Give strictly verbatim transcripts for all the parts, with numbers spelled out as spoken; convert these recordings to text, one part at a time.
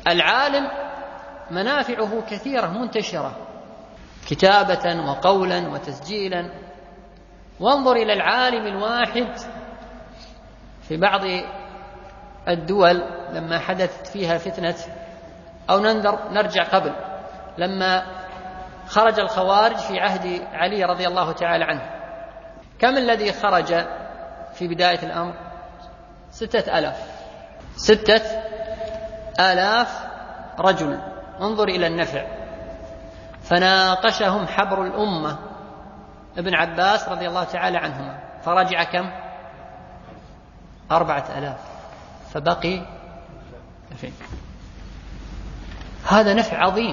العالم منافعه كثيرة منتشرة كتابة وقولا وتسجيلا. وانظر إلى العالم الواحد في بعض الدول لما حدثت فيها فتنة، أو ننظر نرجع قبل لما خرج الخوارج في عهد علي رضي الله تعالى عنه، كم الذي خرج في بداية الأمر؟ ستة آلاف ستة آلاف رجل. انظر إلى النفع. فناقشهم حبر الأمة ابن عباس رضي الله تعالى عنهما، فرجع كم؟ أربعة آلاف، فبقي ألفين. هذا نفع عظيم،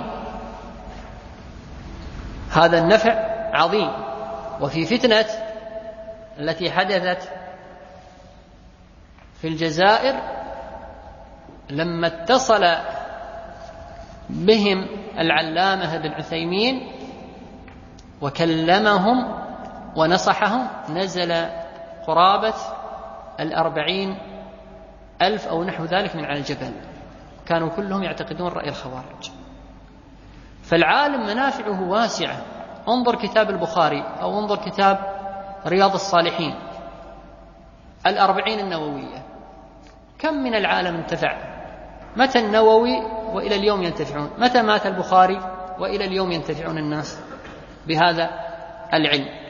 هذا النفع عظيم. وفي فتنة التي حدثت في الجزائر لما اتصل بهم العلامة ابن عثيمين وكلمهم ونصحهم، نزل قرابة الأربعين ألف أو نحو ذلك من على الجبل، كانوا كلهم يعتقدون رأي الخوارج. فالعالم منافعه واسعة. انظر كتاب البخاري أو انظر كتاب رياض الصالحين، الأربعين النووية، كم من العالم انتفع؟ متى النووي وإلى اليوم ينتفعون؟ متى مات البخاري وإلى اليوم ينتفعون الناس بهذا العلم؟